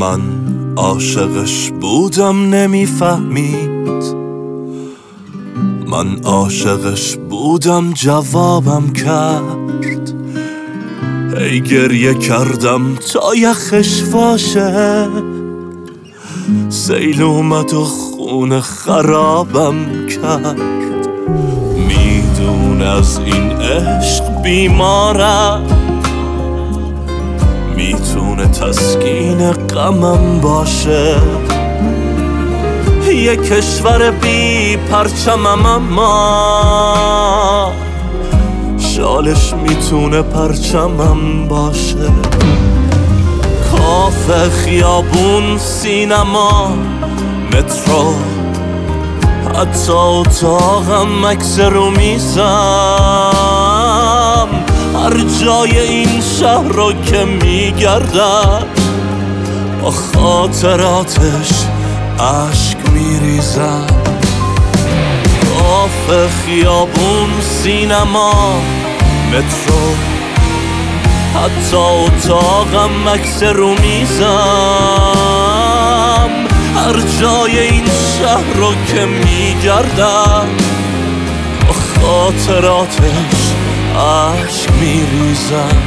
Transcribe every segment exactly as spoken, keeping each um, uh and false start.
من عاشقش بودم نمیفهمید، من عاشقش بودم جوابم کرد. هی گریه کردم تا یخش واشه، سیل اومد و خونه خرابم کرد. میدون از این عشق بیمارم، میتونه تسکین غمم باشه. یه کشور بی پرچمم اما شالش میتونه پرچمم باشه. کافه، خیابون، سینما، مترو، حتی اتاقم، عکس رو میزم. هر جای این شهر رو که میگردم با خاطراتش عشق میریزم. کافه، خیابون، سینما، مترو، حتی اتاقم، عکس رو میزم. هر جای این شهر رو که میگردم با خاطراتش عشق میریزم.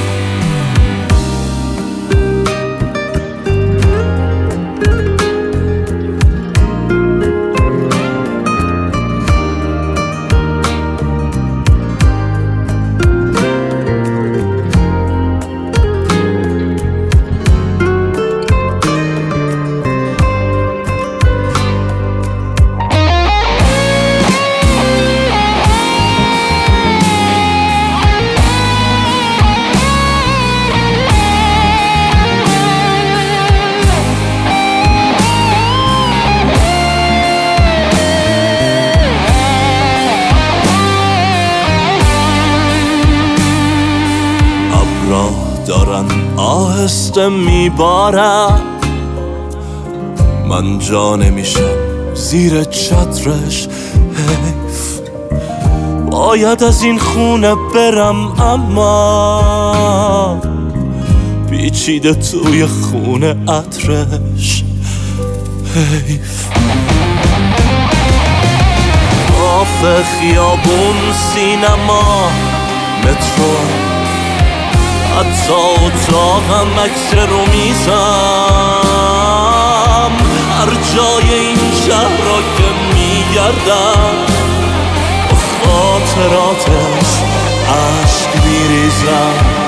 دارن آهسته میبارم، من جا نمیشم زیر چترش. حیف باید از این خونه برم، اما پیچیده توی خونه عطرش. حیف کافه، خیابون، سینما، مترو، حتی اتاقم، عکس رو میزم. هر جای این شهر را که میگردم با خاطراتش عشق میریزم.